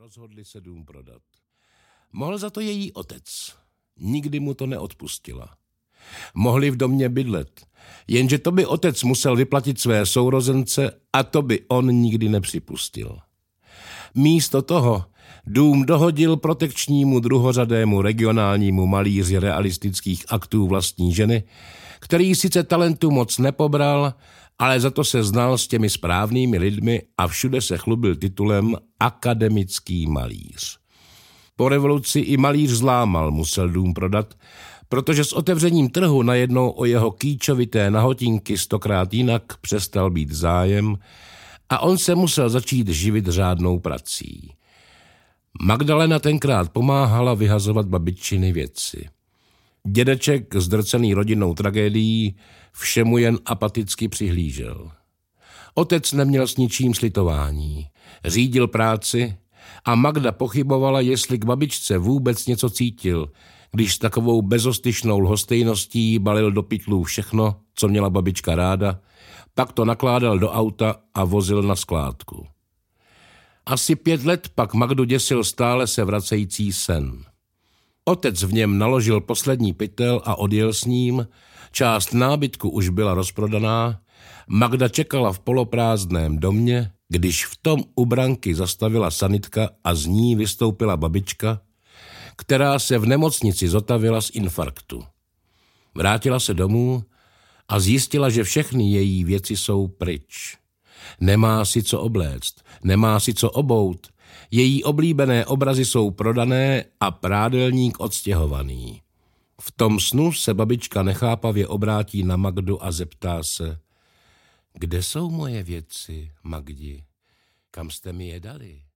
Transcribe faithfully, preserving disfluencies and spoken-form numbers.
Rozhodli se dům prodat. Mohl za to její otec. Nikdy mu to neodpustila. Mohli v domě bydlet, jenže to by otec musel vyplatit své sourozence a to by on nikdy nepřipustil. Místo toho dům dohodil protekčnímu druhořadému regionálnímu malíři realistických aktů vlastní ženy, který sice talentu moc nepobral, ale za to se znal s těmi správnými lidmi a všude se chlubil titulem akademický malíř. Po revoluci i malíř zlámal musel dům prodat, protože s otevřením trhu najednou o jeho kýčovité nahotinky stokrát jinak přestal být zájem a on se musel začít živit řádnou prací. Magdalena tenkrát pomáhala vyhazovat babiččiny věci. Dědeček, zdrcený rodinnou tragédií, všemu jen apaticky přihlížel. Otec neměl s ničím slitování, řídil práci a Magda pochybovala, jestli k babičce vůbec něco cítil, když s takovou bezostyšnou lhostejností balil do pytlů všechno, co měla babička ráda, pak to nakládal do auta a vozil na skládku. Asi pět let pak Magdu děsil stále se vracející sen. Otec v něm naložil poslední pytel a odjel s ním, část nábytku už byla rozprodaná, Magda čekala v poloprázdném domě, když v tom u branky zastavila sanitka a z ní vystoupila babička, která se v nemocnici zotavila z infarktu. Vrátila se domů a zjistila, že všechny její věci jsou pryč. Nemá si co obléct, nemá si co obout, její oblíbené obrazy jsou prodané a prádelník odstěhovaný. V tom snu se babička nechápavě obrátí na Magdu a zeptá se: Kde jsou moje věci, Magdi? Kam jste mi je dali?